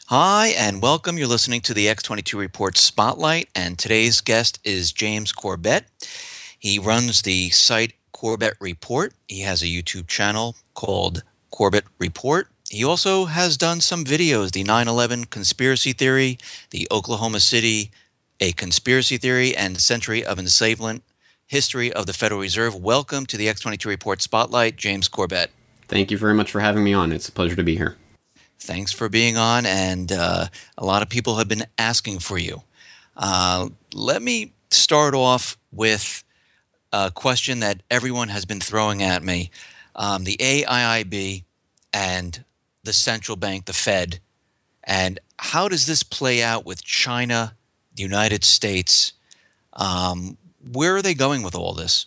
Hi, and welcome. You're listening to the X22 Report Spotlight, and today's guest is James Corbett. He runs the site Corbett Report. He has a YouTube channel called Corbett Report. He also has done some videos, the 9/11 conspiracy theory, the Oklahoma City, a conspiracy theory, and Century of Enslavement, history of the Federal Reserve. Welcome to the X22 Report Spotlight, James Corbett. Thank you very much for having me on. It's a pleasure to be here. Thanks for being on, and a lot of people have been asking for you. Let me start off with a question that everyone has been throwing at me. The AIIB and the central bank, the Fed, and how does this play out with China, the United States? Where are they going with all this?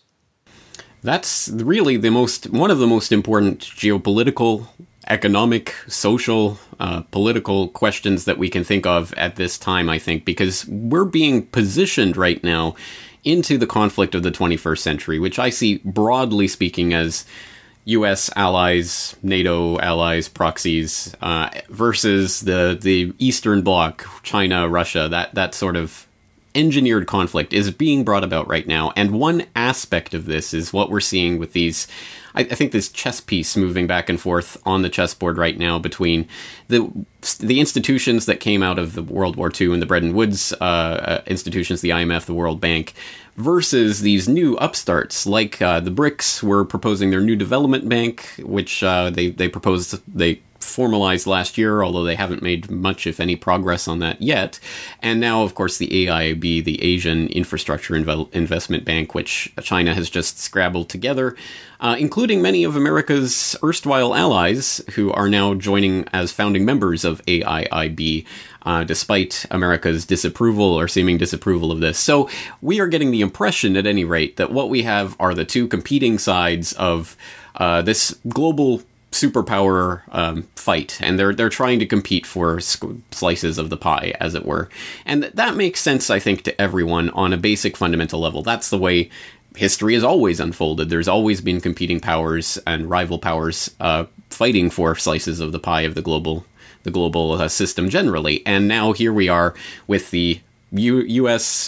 That's really one of the most important geopolitical, economic, social, political questions that we can think of at this time, I think, because we're being positioned right now into the conflict of the 21st century, which I see, broadly speaking, as U.S. allies, NATO allies, proxies, versus the Eastern Bloc, China, Russia, that sort of engineered conflict is being brought about right now. And one aspect of this is what we're seeing with these, I think this chess piece moving back and forth on the chessboard right now between the institutions that came out of the World War II and the Bretton Woods institutions, the IMF, the World Bank, versus these new upstarts like the BRICS were proposing their new development bank, which they formalized last year, although they haven't made much, if any, progress on that yet. And now, of course, the AIIB, the Asian Infrastructure Investment Bank, which China has just scrabbled together, including many of America's erstwhile allies who are now joining as founding members of AIIB, despite America's disapproval or seeming disapproval of this. So we are getting the impression, at any rate, that what we have are the two competing sides of this global superpower fight, and they're trying to compete for slices of the pie, as it were. And that makes sense, I think, to everyone on a basic fundamental level. That's the way history has always unfolded. There's always been competing powers and rival powers fighting for slices of the pie of the global system generally. And now here we are with the U.S.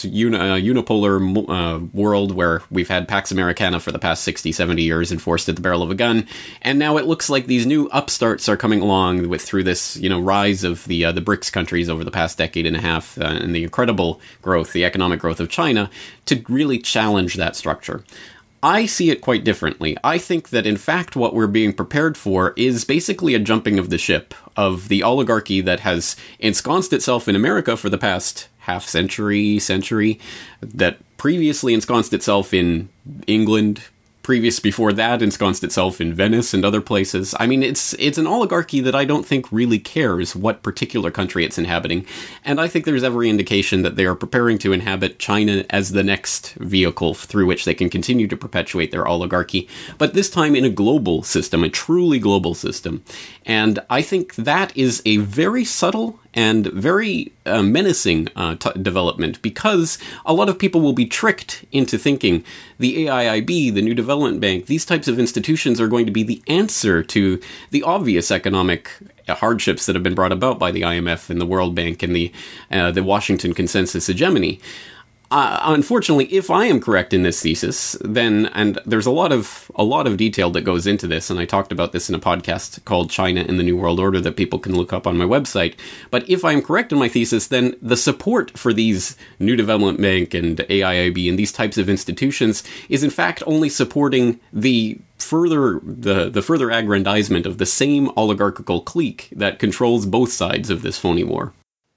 unipolar world where we've had Pax Americana for the past 60, 70 years enforced at the barrel of a gun. And now it looks like these new upstarts are coming along through this, rise of the BRICS countries over the past decade and a half, and the incredible growth, the economic growth of China, to really challenge that structure. I see it quite differently. I think that, in fact, what we're being prepared for is basically a jumping of the ship of the oligarchy that has ensconced itself in America for the past half century, that previously ensconced itself in England, before that ensconced itself in Venice and other places. I mean, it's an oligarchy that I don't think really cares what particular country it's inhabiting, and I think there's every indication that they are preparing to inhabit China as the next vehicle through which they can continue to perpetuate their oligarchy, but this time in a global system, a truly global system. And I think that is a very subtle and very menacing development, because a lot of people will be tricked into thinking the AIIB, the New Development Bank, these types of institutions are going to be the answer to the obvious economic hardships that have been brought about by the IMF and the World Bank and the Washington Consensus hegemony. Unfortunately, if I am correct in this thesis, then, and there's a lot of detail that goes into this, and I talked about this in a podcast called China in the New World Order that people can look up on my website, but if I'm correct in my thesis, then the support for these New Development Bank and AIIB and these types of institutions is in fact only supporting the further aggrandizement of the same oligarchical clique that controls both sides of this phony war.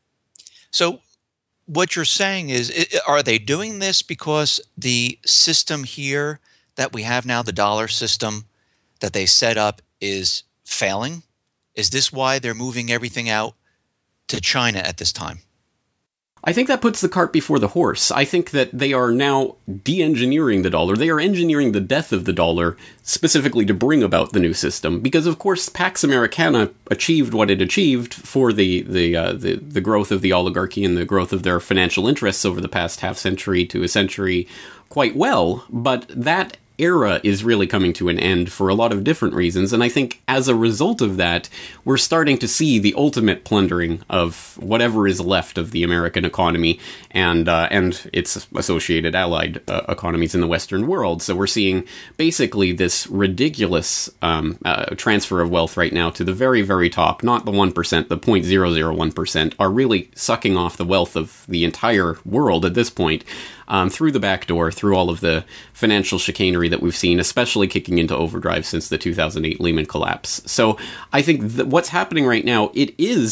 So what you're saying is, are they doing this because the system here that we have now, the dollar system that they set up, is failing? Is this why they're moving everything out to China at this time? I think that puts the cart before the horse. I think that they are now de-engineering the dollar. They are engineering the death of the dollar specifically to bring about the new system. Because, of course, Pax Americana achieved what it achieved for the growth of the oligarchy and the growth of their financial interests over the past half century to a century quite well. But that era is really coming to an end for a lot of different reasons. And I think as a result of that, we're starting to see the ultimate plundering of whatever is left of the American economy and its associated allied economies in the Western world. So we're seeing basically this ridiculous transfer of wealth right now to the very, very top. Not the 1%, the 0.001% are really sucking off the wealth of the entire world at this point. Through the back door, through all of the financial chicanery that we've seen, especially kicking into overdrive since the 2008 Lehman collapse. So I think that what's happening right now, it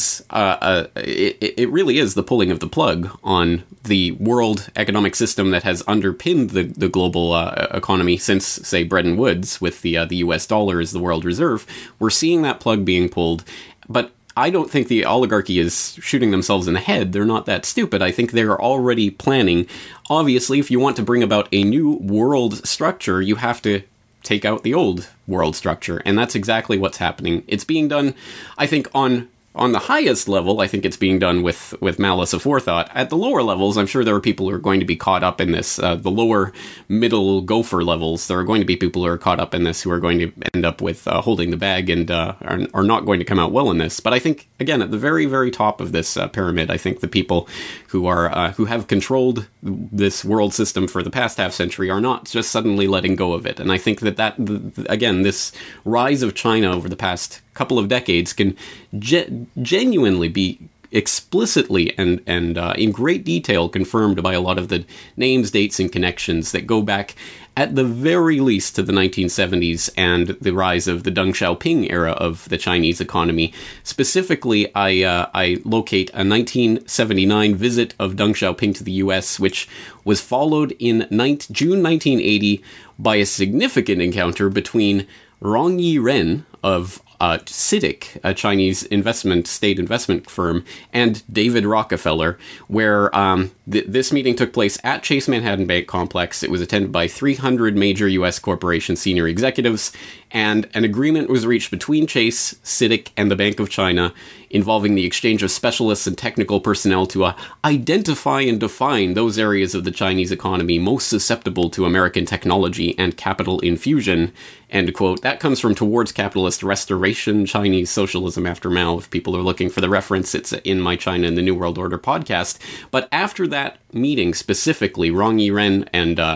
really is the pulling of the plug on the world economic system that has underpinned the global economy since, say, Bretton Woods, with the US dollar as the world reserve. We're seeing that plug being pulled, but I don't think the oligarchy is shooting themselves in the head. They're not that stupid. I think they're already planning. Obviously, if you want to bring about a new world structure, you have to take out the old world structure. And that's exactly what's happening. It's being done, I think, on the highest level. I think it's being done with malice aforethought. At the lower levels, I'm sure there are people who are going to be caught up in this. The lower middle gopher levels, there are going to be people who are caught up in this who are going to end up with holding the bag and are not going to come out well in this. But I think, again, at the very, very top of this pyramid, I think the people who have controlled this world system for the past half century are not just suddenly letting go of it. And I think that again, this rise of China over the past couple of decades can genuinely be explicitly and in great detail confirmed by a lot of the names, dates, and connections that go back at the very least to the 1970s and the rise of the Deng Xiaoping era of the Chinese economy. Specifically, I locate a 1979 visit of Deng Xiaoping to the US, which was followed in June 1980 by a significant encounter between Rong Yiren of CITIC, a Chinese state investment firm, and David Rockefeller, where this meeting took place at Chase Manhattan Bank Complex. It was attended by 300 major U.S. corporation senior executives, and an agreement was reached between Chase, CITIC, and the Bank of China involving the exchange of specialists and technical personnel to identify and define those areas of the Chinese economy most susceptible to American technology and capital infusion, end quote. That comes from Towards Capitalist Restoration, Chinese Socialism After Mao. If people are looking for the reference, it's in my China and the New World Order podcast. But after that meeting specifically, Rong Yiren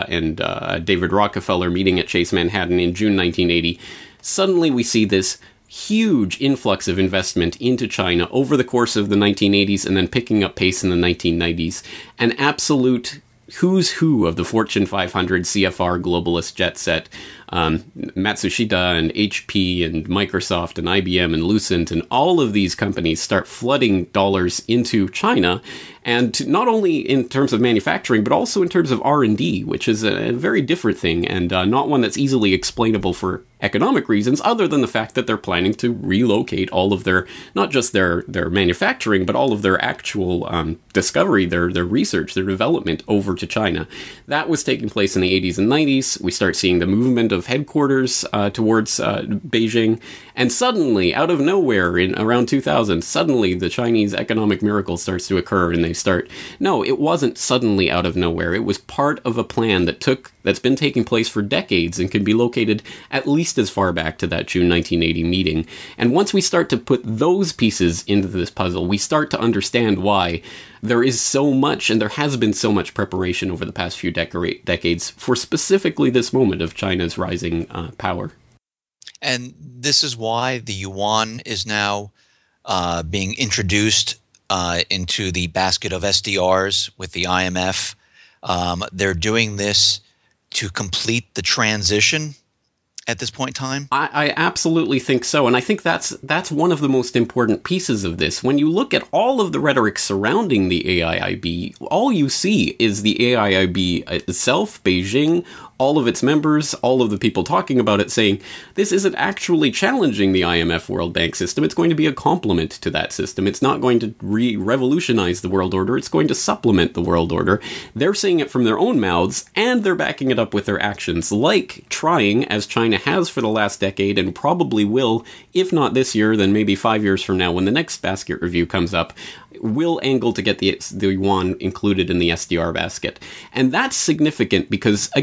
and David Rockefeller meeting at Chase Manhattan in June 1980, suddenly we see this huge influx of investment into China over the course of the 1980s and then picking up pace in the 1990s. An absolute who's who of the Fortune 500 CFR globalist jet set. Matsushita and HP and Microsoft and IBM and Lucent and all of these companies start flooding dollars into China, and not only in terms of manufacturing, but also in terms of R&D, which is a very different thing and not one that's easily explainable for economic reasons, other than the fact that they're planning to relocate all of their, not just their manufacturing, but all of their actual discovery, their research, their development over to China. That was taking place in the 80s and 90s. We start seeing the movement of headquarters towards Beijing, and suddenly, out of nowhere, in around 2000, suddenly the Chinese economic miracle starts to occur, and they start... No, it wasn't suddenly out of nowhere. It was part of a plan that's been taking place for decades and can be located at least as far back to that June 1980 meeting. And once we start to put those pieces into this puzzle, we start to understand why there is so much, and there has been so much preparation over the past few decades for specifically this moment of China's rising power. And this is why the yuan is now being introduced into the basket of SDRs with the IMF. They're doing this to complete the transition at this point in time? I absolutely think so, and I think that's one of the most important pieces of this. When you look at all of the rhetoric surrounding the AIIB, all you see is the AIIB itself, Beijing, all of its members, all of the people talking about it saying, this isn't actually challenging the IMF World Bank system, it's going to be a complement to that system. It's not going to revolutionize the world order, it's going to supplement the world order. They're saying it from their own mouths, and they're backing it up with their actions, like trying, as China has for the last decade, and probably will, if not this year, then maybe 5 years from now when the next basket review comes up, will angle to get the yuan included in the SDR basket. And that's significant because, again,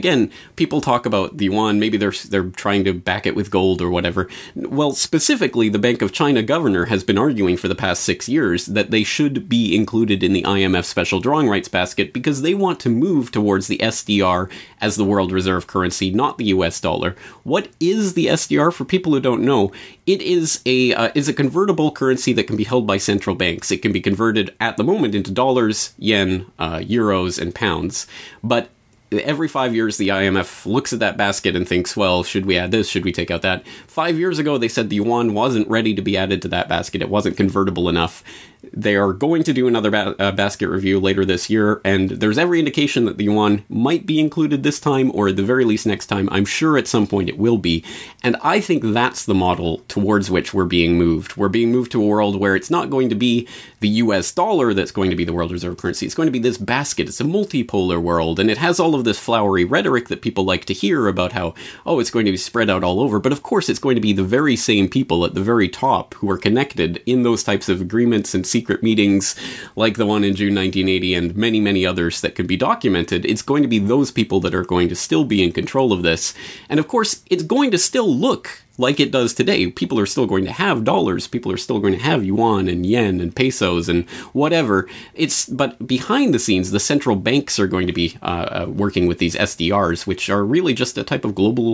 people talk about the yuan, maybe they're trying to back it with gold or whatever. Well, specifically, the Bank of China governor has been arguing for the past 6 years that they should be included in the IMF special drawing rights basket because they want to move towards the SDR as the world reserve currency, not the US dollar. What is the SDR for people who don't know? It is a convertible currency that can be held by central banks. It can be converted at the moment into dollars, yen, euros, and pounds. But every 5 years, the IMF looks at that basket and thinks, well, should we add this? Should we take out that? 5 years ago, they said the yuan wasn't ready to be added to that basket. It wasn't convertible enough. They are going to do another basket review later this year, and there's every indication that the yuan might be included this time, or at the very least next time. I'm sure at some point it will be. And I think that's the model towards which we're being moved. We're being moved to a world where it's not going to be the US dollar that's going to be the world reserve currency. It's going to be this basket. It's a multipolar world, and it has all of this flowery rhetoric that people like to hear about how, oh, it's going to be spread out all over. But of course, it's going to be the very same people at the very top who are connected in those types of agreements and secret meetings like the one in June 1980 and many, many others that can be documented. It's going to be those people that are going to still be in control of this. And of course, it's going to still look like it does today. People are still going to have dollars. People are still going to have yuan and yen and pesos and whatever. But behind the scenes, the central banks are going to be working with these SDRs, which are really just a type of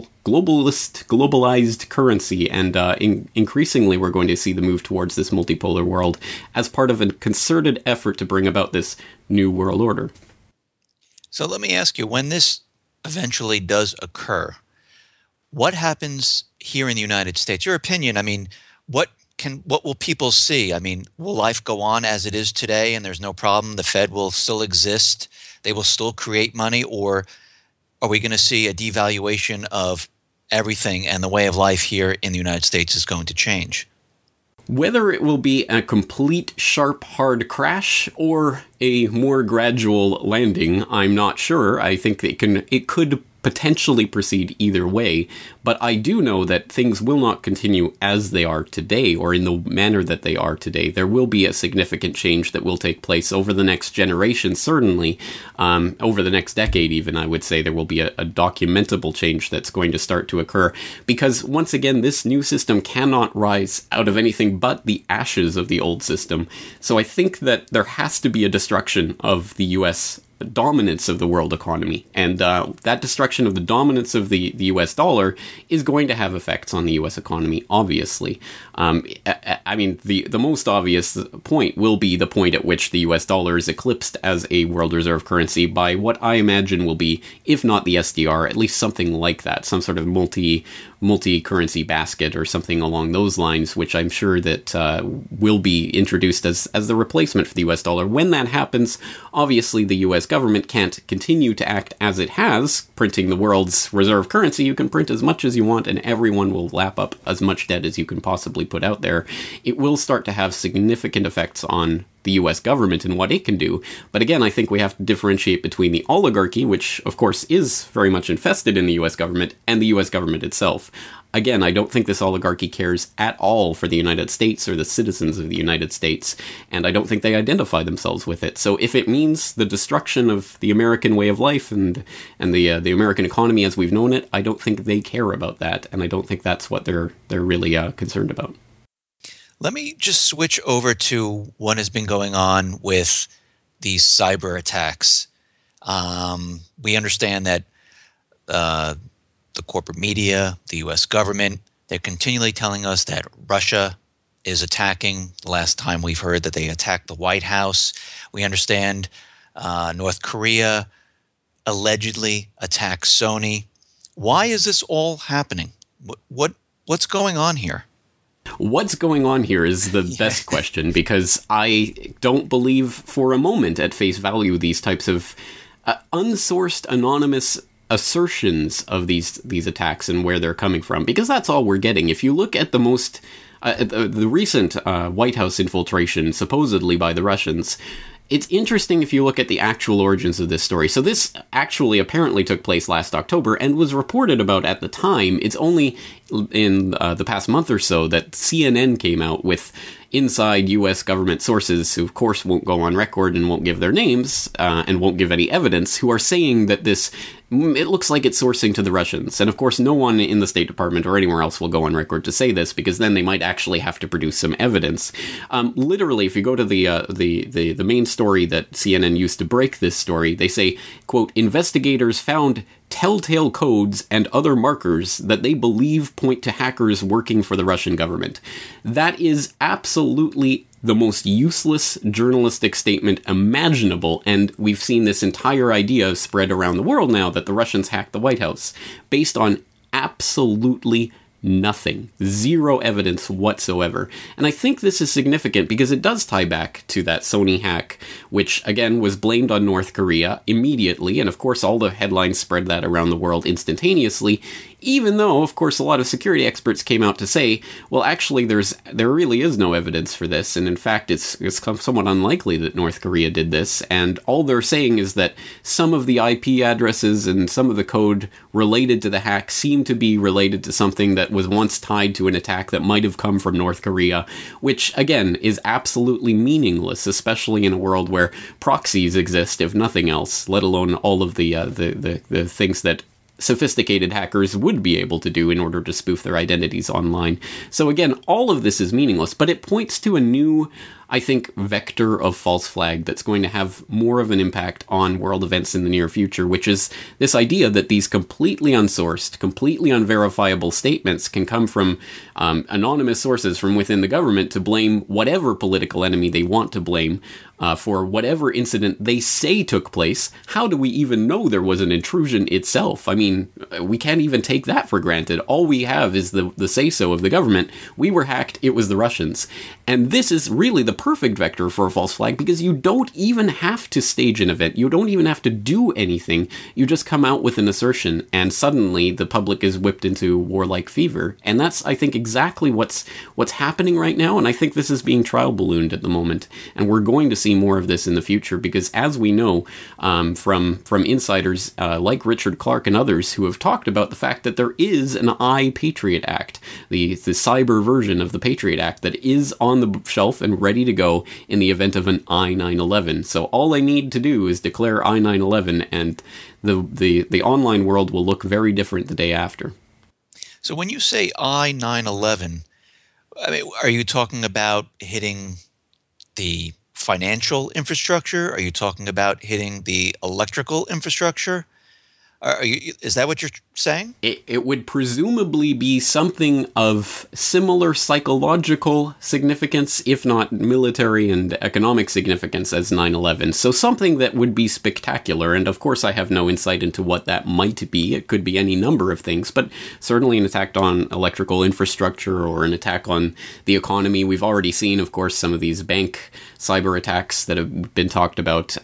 globalized currency. And increasingly, we're going to see the move towards this multipolar world as part of a concerted effort to bring about this new world order. So let me ask you, when this eventually does occur, what happens here in the United States? Your opinion, I mean, what will people see? I mean, will life go on as it is today and there's no problem? The Fed will still exist? They will still create money? Or are we going to see a devaluation of everything and the way of life here in the United States is going to change? Whether it will be a complete, sharp, hard crash or a more gradual landing, I'm not sure. I think it could potentially proceed either way, but I do know that things will not continue as they are today or in the manner that they are today. There will be a significant change that will take place over the next generation, certainly, over the next decade even. I would say there will be a documentable change that's going to start to occur because, once again, this new system cannot rise out of anything but the ashes of the old system. So I think that there has to be a destruction of the U.S. dominance of the world economy. And that destruction of the dominance of the US dollar is going to have effects on the US economy, obviously. I mean, the most obvious point will be the point at which the US dollar is eclipsed as a world reserve currency by what I imagine will be, if not the SDR, at least something like that, some sort of multi-currency basket or something along those lines, which I'm sure that will be introduced as the replacement for the US dollar. When that happens, obviously the US government can't continue to act as it has, printing the world's reserve currency. You can print as much as you want and everyone will lap up as much debt as you can possibly put out there. It will start to have significant effects on the US government and what it can do. But again, I think we have to differentiate between the oligarchy, which of course is very much infested in the US government, and the US government itself. Again, I don't think this oligarchy cares at all for the United States or the citizens of the United States, and I don't think they identify themselves with it. So if it means the destruction of the American way of life and the American economy as we've known it, I don't think they care about that, and I don't think that's what they're really concerned about. Let me just switch over to what has been going on with these cyber attacks. We understand that the corporate media, the U.S. government, they're continually telling us that Russia is attacking. The last time we've heard that they attacked the White House. We understand North Korea allegedly attacked Sony. Why is this all happening? What's going on here? What's going on here is the best question, because I don't believe for a moment at face value these types of unsourced, anonymous assertions of these attacks and where they're coming from, because that's all we're getting. If you look at the recent White House infiltration, supposedly by the Russians, it's interesting if you look at the actual origins of this story. So this actually apparently took place last October and was reported about at the time. It's only in the past month or so that CNN came out with inside U.S. government sources, who of course won't go on record and won't give their names and won't give any evidence, who are saying that it looks like it's sourcing to the Russians. And of course, no one in the State Department or anywhere else will go on record to say this, because then they might actually have to produce some evidence. Literally, if you go to the main story that CNN used to break this story, they say, quote, investigators found telltale codes and other markers that they believe point to hackers working for the Russian government. That is absolutely the most useless journalistic statement imaginable, and we've seen this entire idea spread around the world now that the Russians hacked the White House, based on absolutely nothing. Zero evidence whatsoever. And I think this is significant because it does tie back to that Sony hack, which, again, was blamed on North Korea immediately, and of course all the headlines spread that around the world instantaneously, even though, of course, a lot of security experts came out to say, well, actually, there really is no evidence for this, and in fact, it's somewhat unlikely that North Korea did this, and all they're saying is that some of the IP addresses and some of the code related to the hack seem to be related to something that was once tied to an attack that might have come from North Korea, which, again, is absolutely meaningless, especially in a world where proxies exist, if nothing else, let alone all of the things that sophisticated hackers would be able to do in order to spoof their identities online. So again, all of this is meaningless, but it points to a new, I think, vector of false flag that's going to have more of an impact on world events in the near future, which is this idea that these completely unsourced, completely unverifiable statements can come from anonymous sources from within the government to blame whatever political enemy they want to blame for whatever incident they say took place. How do we even know there was an intrusion itself? I mean, we can't even take that for granted. All we have is the say-so of the government. We were hacked, it was the Russians. And this is really the perfect vector for a false flag, because you don't even have to stage an event. You don't even have to do anything. You just come out with an assertion, and suddenly the public is whipped into warlike fever. And that's, I think, exactly what's happening right now, and I think this is being trial ballooned at the moment. And we're going to see more of this in the future, because as we know from insiders like Richard Clarke and others who have talked about the fact that there is an iPatriot Act, the cyber version of the Patriot Act that is on the shelf and ready to go in the event of an I-9/11. So all they need to do is declare I-9/11, and the online world will look very different the day after. So when you say I-9/11, I mean, are you talking about hitting the financial infrastructure? Are you talking about hitting the electrical infrastructure? Is that what you're saying? It would presumably be something of similar psychological significance, if not military and economic significance, as 9/11. So something that would be spectacular. And of course, I have no insight into what that might be. It could be any number of things, but certainly an attack on electrical infrastructure or an attack on the economy. We've already seen, of course, some of these bank cyber attacks that have been talked about.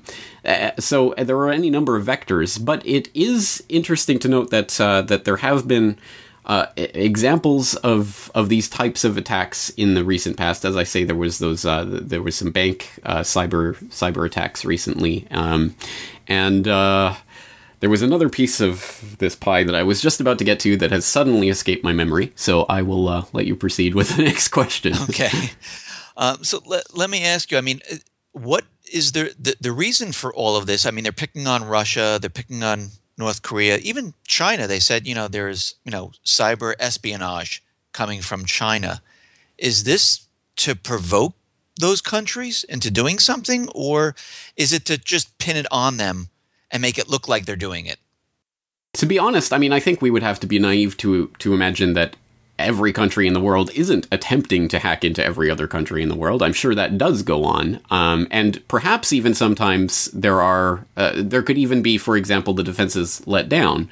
So there are any number of vectors, but it is interesting to note that that there have been examples of these types of attacks in the recent past. As I say, there was some bank cyber attacks recently, and there was another piece of this pie that I was just about to get to that has suddenly escaped my memory. So I will let you proceed with the next question. Okay. So let me ask you, I mean, what is the reason for all of this? I mean, they're picking on Russia, they're picking on North Korea, even China. They said, there's, cyber espionage coming from China. Is this to provoke those countries into doing something, or is it to just pin it on them and make it look like they're doing it? To be honest, I mean, I think we would have to be naive to imagine that every country in the world isn't attempting to hack into every other country in the world. I'm sure that does go on. And perhaps even sometimes there could even be, for example, the defenses let down.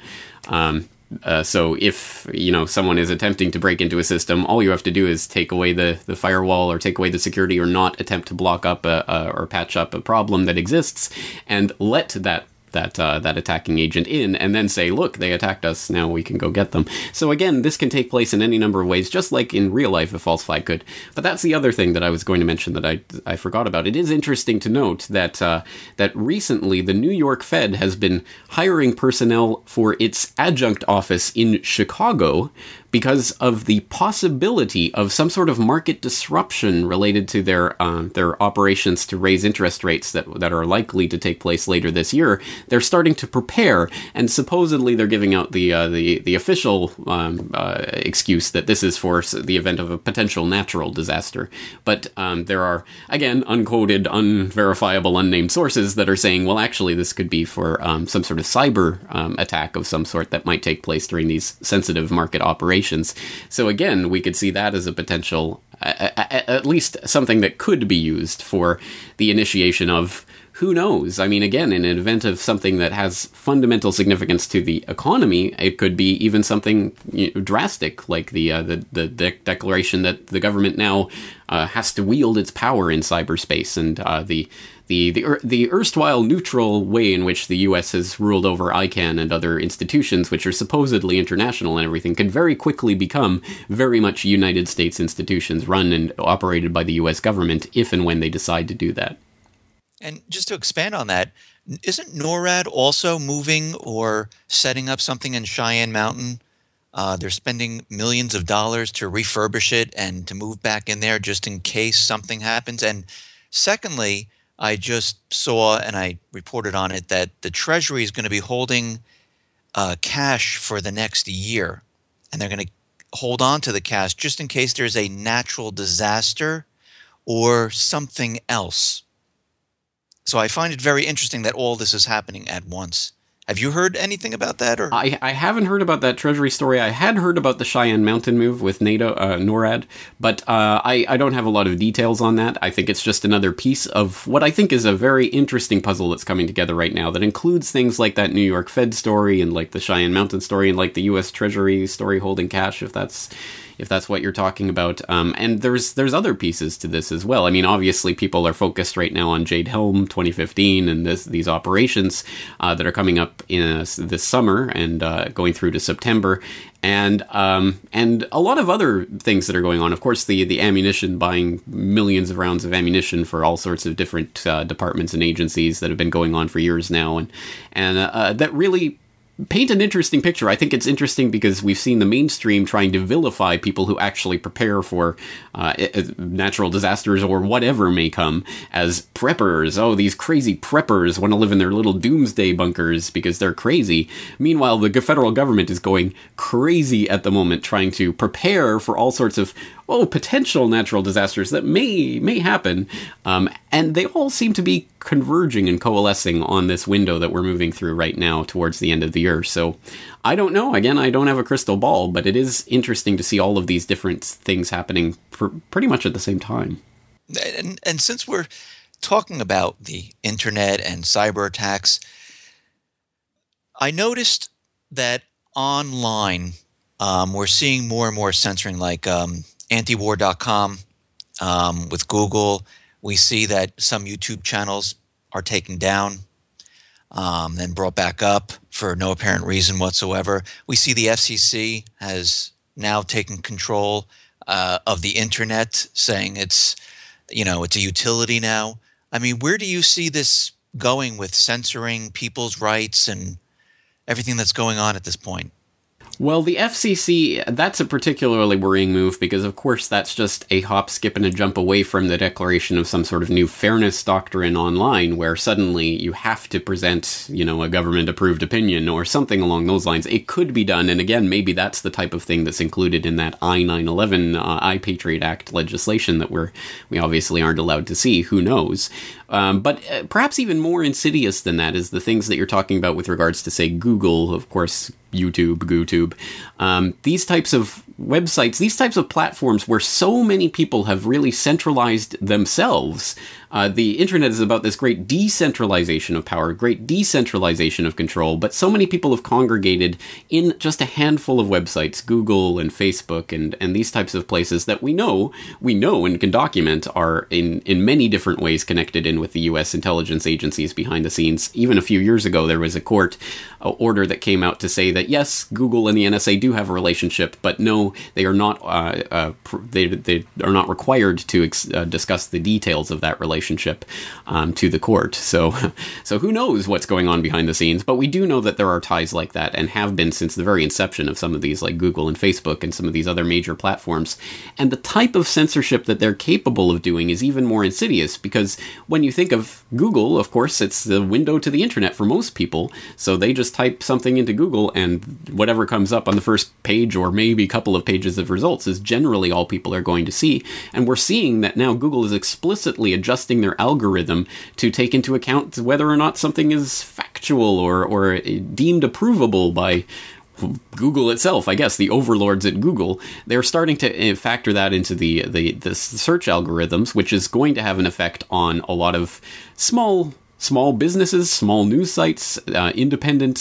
So if, someone is attempting to break into a system, all you have to do is take away the firewall or take away the security or not attempt to block up or patch up a problem that exists and let that that attacking agent in, and then say, look, they attacked us, now we can go get them. So again, this can take place in any number of ways, just like in real life a false flag could. But that's the other thing that I was going to mention that I forgot about. It is interesting to note that that recently the New York Fed has been hiring personnel for its adjunct office in Chicago because of the possibility of some sort of market disruption related to their operations to raise interest rates that are likely to take place later this year. They're starting to prepare, and supposedly they're giving out the official excuse that this is for the event of a potential natural disaster. But there are, again, unquoted, unverifiable, unnamed sources that are saying, well, actually, this could be for some sort of cyber attack of some sort that might take place during these sensitive market operations. So again, we could see that as a potential, at least something that could be used for the initiation of, who knows? I mean, again, in an event of something that has fundamental significance to the economy, it could be even something drastic, like the declaration that the government now has to wield its power in cyberspace, and the erstwhile neutral way in which the U.S. has ruled over ICANN and other institutions, which are supposedly international and everything, can very quickly become very much United States institutions run and operated by the U.S. government if and when they decide to do that. And just to expand on that, isn't NORAD also moving or setting up something in Cheyenne Mountain? They're spending millions of dollars to refurbish it and to move back in there just in case something happens. And secondly, I just saw, and I reported on it, that the Treasury is going to be holding cash for the next year. And they're going to hold on to the cash just in case there's a natural disaster or something else. So I find it very interesting that all this is happening at once. Have you heard anything about that? Or I haven't heard about that Treasury story. I had heard about the Cheyenne Mountain move with NATO, NORAD, but I don't have a lot of details on that. I think it's just another piece of what I think is a very interesting puzzle that's coming together right now that includes things like that New York Fed story and like the Cheyenne Mountain story and like the U.S. Treasury story holding cash, if that's what you're talking about. And there's other pieces to this as well. I mean, obviously, people are focused right now on Jade Helm 2015 and these operations that are coming up in this summer and going through to September. And a lot of other things that are going on. Of course, the ammunition, buying millions of rounds of ammunition for all sorts of different departments and agencies that have been going on for years now. And that really paint an interesting picture. I think it's interesting because we've seen the mainstream trying to vilify people who actually prepare for natural disasters or whatever may come as preppers. Oh, these crazy preppers want to live in their little doomsday bunkers because they're crazy. Meanwhile, the federal government is going crazy at the moment trying to prepare for all sorts of potential natural disasters that may happen. And they all seem to be converging and coalescing on this window that we're moving through right now towards the end of the year. So I don't know. Again, I don't have a crystal ball, but it is interesting to see all of these different things happening pretty much at the same time. And since we're talking about the internet and cyber attacks, I noticed that online we're seeing more and more censoring, like antiwar.com with Google. We see that some YouTube channels are taken down, then brought back up for no apparent reason whatsoever. We see the FCC has now taken control of the internet, saying it's a utility now. I mean, where do you see this going with censoring people's rights and everything that's going on at this point? Well, the FCC, that's a particularly worrying move because, of course, that's just a hop, skip, and a jump away from the declaration of some sort of new fairness doctrine online where suddenly you have to present, a government-approved opinion or something along those lines. It could be done, and again, maybe that's the type of thing that's included in that I-911, I-Patriot Act legislation that we obviously aren't allowed to see. Who knows? But perhaps even more insidious than that is the things that you're talking about with regards to, say, Google, of course, YouTube, GooTube, these types of websites, these types of platforms where so many people have really centralized themselves The internet is about this great decentralization of power, great decentralization of control, but so many people have congregated in just a handful of websites, Google and Facebook and these types of places that we know and can document are in many different ways connected in with the U.S. intelligence agencies behind the scenes. Even a few years ago, there was a court order that came out to say that yes, Google and the NSA do have a relationship, but no, they are not they are not required to discuss the details of that relationship to the court. So who knows what's going on behind the scenes? But we do know that there are ties like that and have been since the very inception of some of these, like Google and Facebook and some of these other major platforms. And the type of censorship that they're capable of doing is even more insidious, because when you think of Google, of course, it's the window to the internet for most people. So they just type something into Google and whatever comes up on the first page or maybe a couple of pages of results is generally all people are going to see. And we're seeing that now Google is explicitly adjusting their algorithm to take into account whether or not something is factual or deemed approvable by Google itself, I guess, the overlords at Google. They're starting to factor that into the search algorithms, which is going to have an effect on a lot of small businesses, small news sites, independent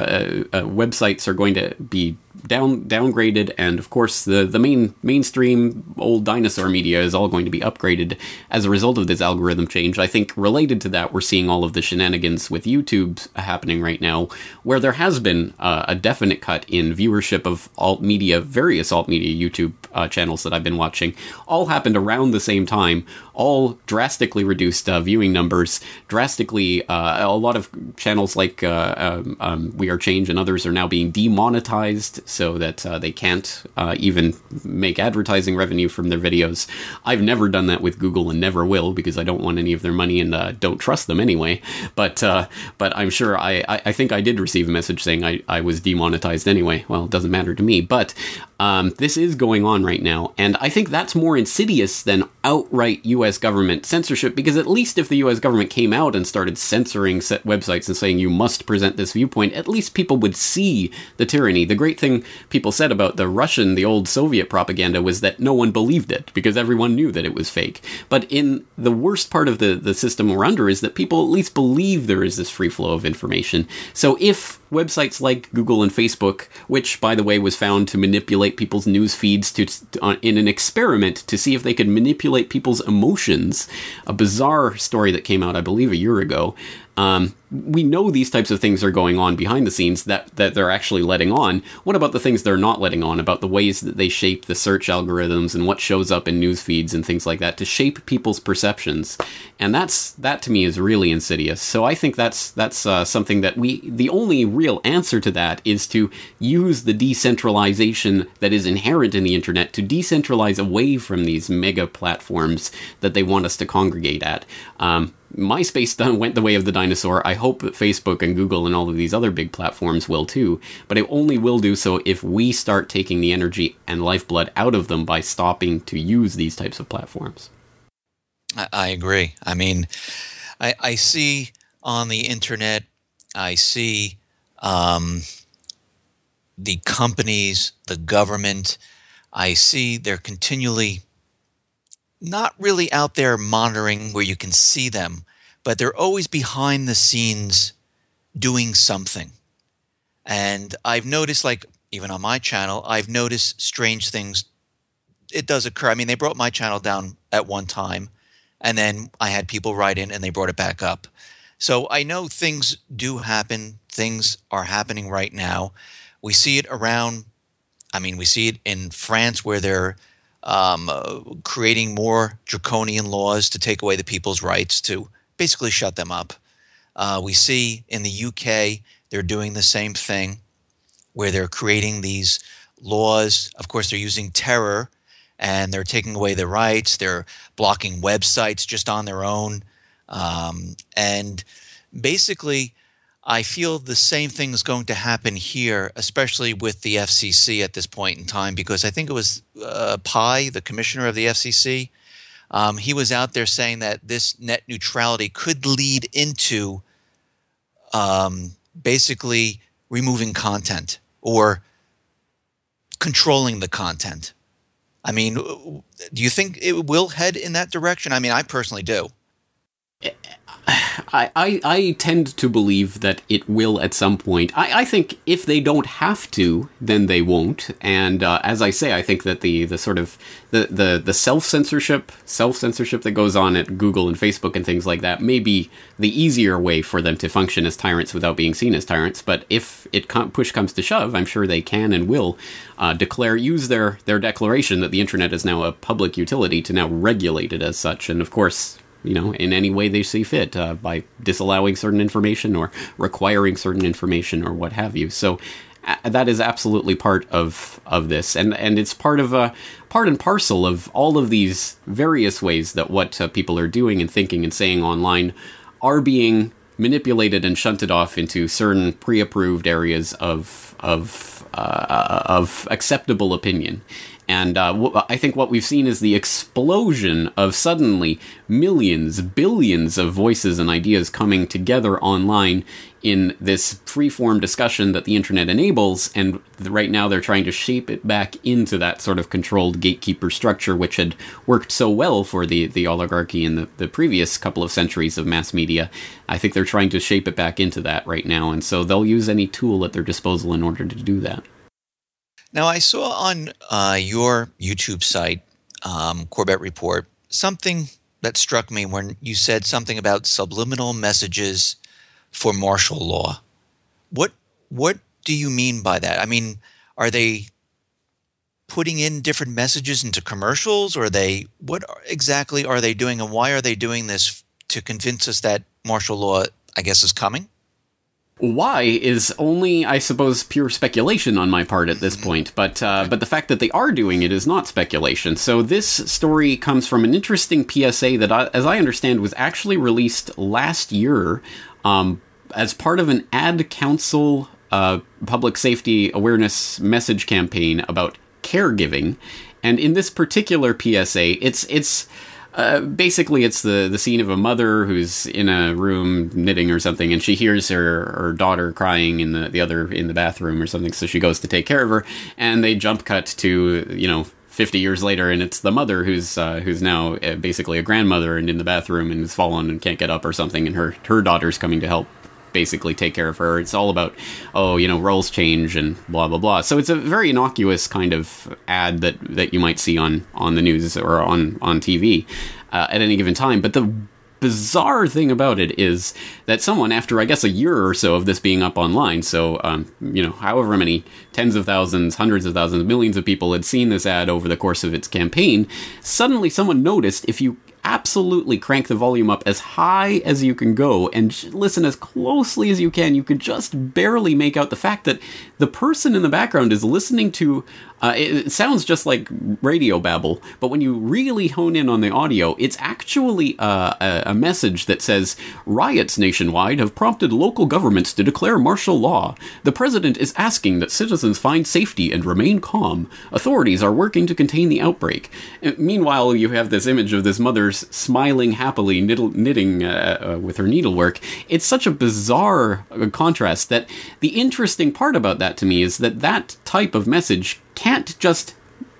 websites are going to be downgraded, and of course the mainstream old dinosaur media is all going to be upgraded as a result of this algorithm change. I think related to that, we're seeing all of the shenanigans with YouTube happening right now, where there has been a definite cut in viewership of various alt media YouTube channels that I've been watching. All happened around the same time, all drastically reduced viewing numbers, drastically a lot of channels like We Are Change and others are now being demonetized so that they can't even make advertising revenue from their videos. I've never done that with Google and never will, because I don't want any of their money and don't trust them anyway. But I'm sure I think I did receive a message saying I was demonetized anyway. Well, it doesn't matter to me. But this is going on right now, and I think that's more insidious than outright U.S. government censorship, because at least if the U.S. government came out and started censoring set websites and saying you must present this viewpoint, at least people would see the tyranny. The great thing people said about the old Soviet propaganda was that no one believed it, because everyone knew that it was fake. But in the worst part of the system we're under is that people at least believe there is this free flow of information. So if websites like Google and Facebook, which, by the way, was found to manipulate people's news feeds in an experiment to see if they could manipulate people's emotions, a bizarre story that came out, I believe, a year ago. We know these types of things are going on behind the scenes that they're actually letting on. What about the things they're not letting on, about the ways that they shape the search algorithms and what shows up in news feeds and things like that to shape people's perceptions? And that to me is really insidious. So I think that's something that the only real answer to that is to use the decentralization that is inherent in the internet to decentralize away from these mega platforms that they want us to congregate at. MySpace went the way of the dinosaur. I hope that Facebook and Google and all of these other big platforms will too, but it only will do so if we start taking the energy and lifeblood out of them by stopping to use these types of platforms. I agree. I mean, I see on the internet, I see the companies, the government, I see they're continually not really out there monitoring where you can see them, but they're always behind the scenes doing something. And I've noticed, like, even on my channel, I've noticed strange things. It does occur. I mean, they brought my channel down at one time, and then I had people write in and they brought it back up. So I know things do happen. Things are happening right now. We see it around, we see it in France, where they're creating more draconian laws to take away the people's rights, to basically shut them up. We see in the UK, they're doing the same thing, where they're creating these laws. Of course, they're using terror, and they're taking away their rights. They're blocking websites just on their own. And basically, I feel the same thing is going to happen here, especially with the FCC at this point in time, because I think it was Pai, the commissioner of the FCC. He was out there saying that this net neutrality could lead into basically removing content or controlling the content. I mean, do you think it will head in that direction? I mean, I personally do. I tend to believe that it will at some point. I think if they don't have to, then they won't. And as I say, I think that the sort of the self-censorship that goes on at Google and Facebook and things like that may be the easier way for them to function as tyrants without being seen as tyrants. But if push comes to shove, I'm sure they can and will use their declaration that the internet is now a public utility to now regulate it as such. And of course, in any way they see fit, by disallowing certain information or requiring certain information or what have you. So that is absolutely part of this, and it's part and parcel of all of these various ways that what people are doing and thinking and saying online are being manipulated and shunted off into certain pre-approved areas of acceptable opinion. And I think what we've seen is the explosion of suddenly millions, billions of voices and ideas coming together online in this free-form discussion that the internet enables, and right now they're trying to shape it back into that sort of controlled gatekeeper structure which had worked so well for the oligarchy in the previous couple of centuries of mass media. I think they're trying to shape it back into that right now, and so they'll use any tool at their disposal in order to do that. Now, I saw on your YouTube site, Corbett Report, something that struck me when you said something about subliminal messages for martial law. What do you mean by that? I mean, are they putting in different messages into commercials, or what exactly are they doing, and why are they doing this to convince us that martial law, I guess, is coming? Why is only, I suppose, pure speculation on my part at this point, but the fact that they are doing it is not speculation. So this story comes from an interesting PSA that, as I understand, was actually released last year as part of an ad council public safety awareness message campaign about caregiving. And in this particular PSA, it's basically, it's the scene of a mother who's in a room knitting or something, and she hears her daughter crying in the bathroom or something, so she goes to take care of her, and they jump cut to 50 years later, and it's the mother who's now basically a grandmother and in the bathroom and has fallen and can't get up or something, and her daughter's coming to help basically take care of her. It's all about, roles change and blah, blah, blah. So it's a very innocuous kind of ad that you might see on the news or on TV at any given time. But the bizarre thing about it is that someone, after I guess a year or so of this being up online, so however many tens of thousands, hundreds of thousands, millions of people had seen this ad over the course of its campaign, suddenly someone noticed if you absolutely crank the volume up as high as you can go and listen as closely as you can, you could just barely make out the fact that the person in the background is listening to it sounds just like radio babble, but when you really hone in on the audio, it's actually a message that says, "Riots nationwide have prompted local governments to declare martial law. The president is asking that citizens find safety and remain calm. Authorities are working to contain the outbreak." Meanwhile, you have this image of this mother smiling happily, knitting with her needlework. It's such a bizarre contrast that the interesting part about that to me is that type of message can't just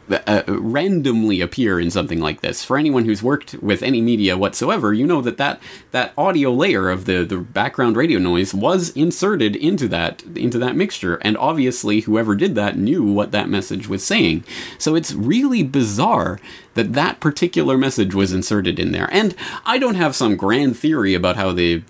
randomly appear in something like this. For anyone who's worked with any media whatsoever, you know that audio layer of the background radio noise was inserted into that mixture, and obviously whoever did that knew what that message was saying. So it's really bizarre that particular message was inserted in there. And I don't have some grand theory about how the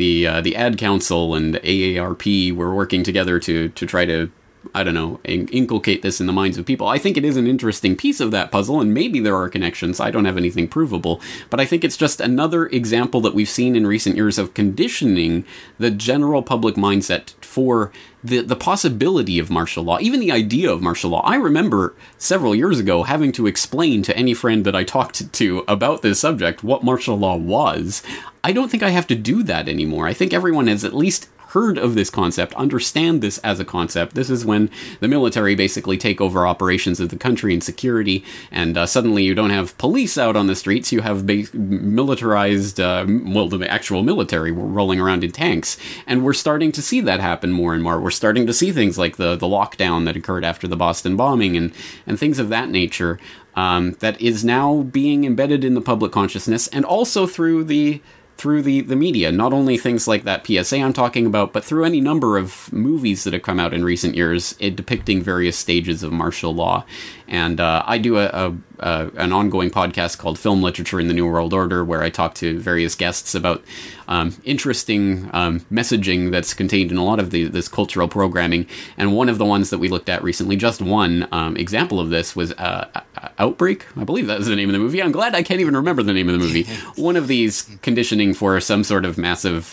ad council and AARP were working together to try to, I don't know, inculcate this in the minds of people. I think it is an interesting piece of that puzzle, and maybe there are connections. I don't have anything provable, but I think it's just another example that we've seen in recent years of conditioning the general public mindset for the possibility of martial law, even the idea of martial law. I remember several years ago having to explain to any friend that I talked to about this subject what martial law was. I don't think I have to do that anymore. I think everyone has at least heard of this concept, understand this as a concept. This is when the military basically take over operations of the country and security, and suddenly you don't have police out on the streets, you have militarized, the actual military rolling around in tanks. And we're starting to see that happen more and more. We're starting to see things like the lockdown that occurred after the Boston bombing and things of that nature. That is now being embedded in the public consciousness, and also through the through the media, not only things like that PSA I'm talking about, but through any number of movies that have come out in recent years depicting various stages of martial law. And I do an ongoing podcast called Film Literature in the New World Order, where I talk to various guests about interesting messaging that's contained in a lot of this cultural programming. And one of the ones that we looked at recently, just one example of this, was Outbreak. I believe that was the name of the movie. I'm glad I can't even remember the name of the movie. One of these conditioning for some sort of massive,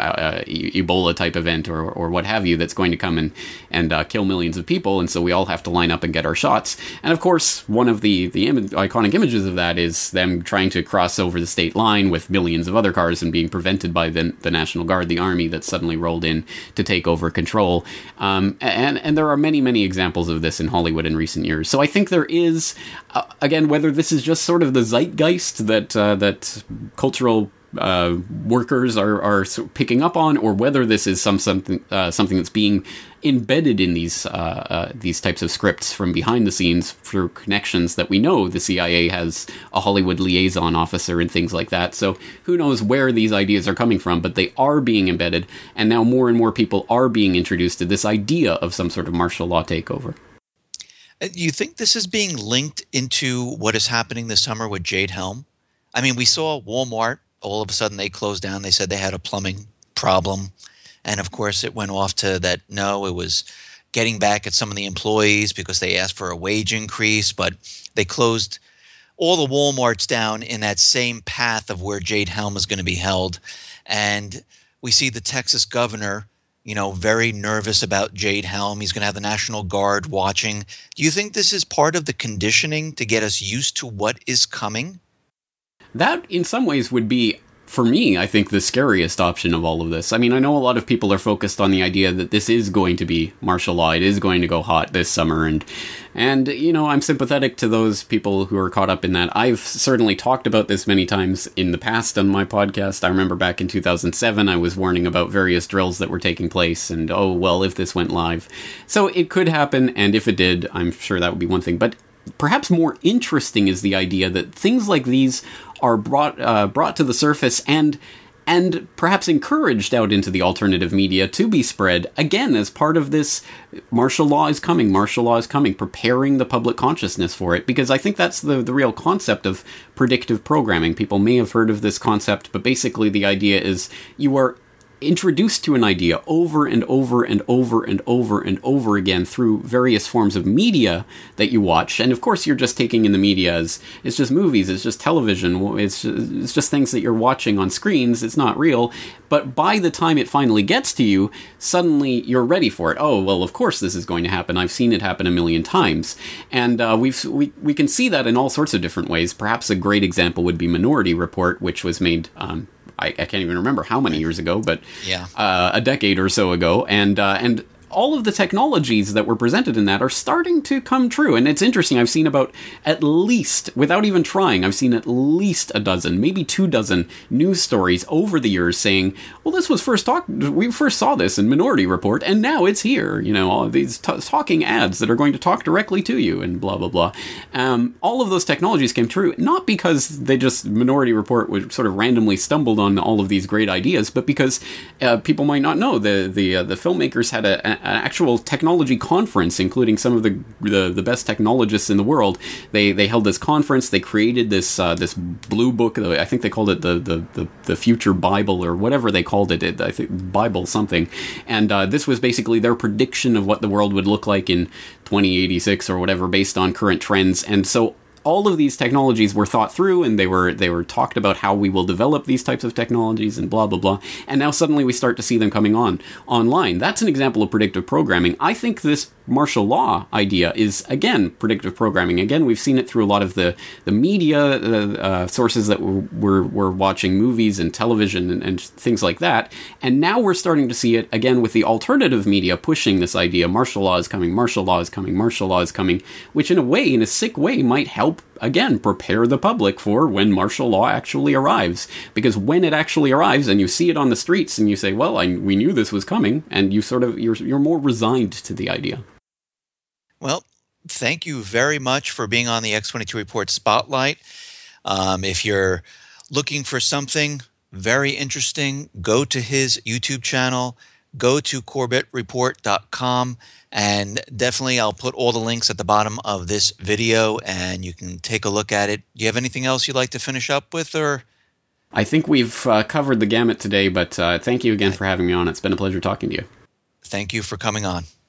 Ebola type event or what have you that's going to come and kill millions of people, and so we all have to line up and get our shots. And of course, one of the iconic images of that is them trying to cross over the state line with millions of other cars and being prevented by the National Guard, the army that suddenly rolled in to take over control. And there are many, many examples of this in Hollywood in recent years. So I think there is, again, whether this is just sort of the zeitgeist that cultural workers are picking up on, or whether this is something that's being embedded in these types of scripts from behind the scenes through connections that we know the CIA has a Hollywood liaison officer and things like that. So who knows where these ideas are coming from, but they are being embedded, and now more and more people are being introduced to this idea of some sort of martial law takeover. You think this is being linked into what is happening this summer with Jade Helm? I mean, we saw Walmart. All of a sudden, they closed down. They said they had a plumbing problem. And, of course, it went off to that, no, it was getting back at some of the employees because they asked for a wage increase. But they closed all the Walmarts down in that same path of where Jade Helm is going to be held. And we see the Texas governor, very nervous about Jade Helm. He's going to have the National Guard watching. Do you think this is part of the conditioning to get us used to what is coming? That, in some ways, would be, for me, I think, the scariest option of all of this. I mean, I know a lot of people are focused on the idea that this is going to be martial law. It is going to go hot this summer. And I'm sympathetic to those people who are caught up in that. I've certainly talked about this many times in the past on my podcast. I remember back in 2007, I was warning about various drills that were taking place. And, if this went live. So it could happen. And if it did, I'm sure that would be one thing. But perhaps more interesting is the idea that things like these are brought to the surface and perhaps encouraged out into the alternative media to be spread, again, as part of this martial law is coming, preparing the public consciousness for it, because I think that's the real concept of predictive programming. People may have heard of this concept, but basically the idea is you are introduced to an idea over and over and over and over and over again through various forms of media that you watch. And of course, you're just taking in the media as it's just movies, it's just television, it's just things that you're watching on screens. It's not real. But by the time it finally gets to you, suddenly you're ready for it. Oh, well, of course this is going to happen. I've seen it happen a million times. And we can see that in all sorts of different ways. Perhaps a great example would be Minority Report, which was made I can't even remember how many years ago, but a decade or so ago. And all of the technologies that were presented in that are starting to come true. And it's interesting. I've seen about at least, without even trying, I've seen at least a dozen, maybe 24 news stories over the years saying, well, this was we first saw this in Minority Report, and now it's here. All of these talking ads that are going to talk directly to you and blah, blah, blah. All of those technologies came true, not because Minority Report was sort of randomly stumbled on all of these great ideas, but because people might not know the filmmakers had an actual technology conference, including some of the best technologists in the world. They held this conference. They created this blue book. I think they called it the Future Bible or whatever they called it. I think Bible something. And this was basically their prediction of what the world would look like in 2086 or whatever, based on current trends. And so all of these technologies were thought through, and they were talked about how we will develop these types of technologies and blah, blah, blah. And now suddenly we start to see them coming online. That's an example of predictive programming. I think this martial law idea is, again, predictive programming. Again, we've seen it through a lot of the media sources that we're watching, movies and television and things like that. And now we're starting to see it, again, with the alternative media pushing this idea, martial law is coming, martial law is coming, martial law is coming, which in a way, in a sick way, might help, again, prepare the public for when martial law actually arrives. Because when it actually arrives and you see it on the streets and you say, well, we knew this was coming, and you're more resigned to the idea. Well, thank you very much for being on the X22 Report Spotlight. If you're looking for something Very interesting. Go to his YouTube channel, go to CorbettReport.com, and definitely I'll put all the links at the bottom of this video and you can take a look at it. Do you have anything else you'd like to finish up with, or? I think we've covered the gamut today, but thank you again for having me on. It's been a pleasure talking to you. Thank you for coming on.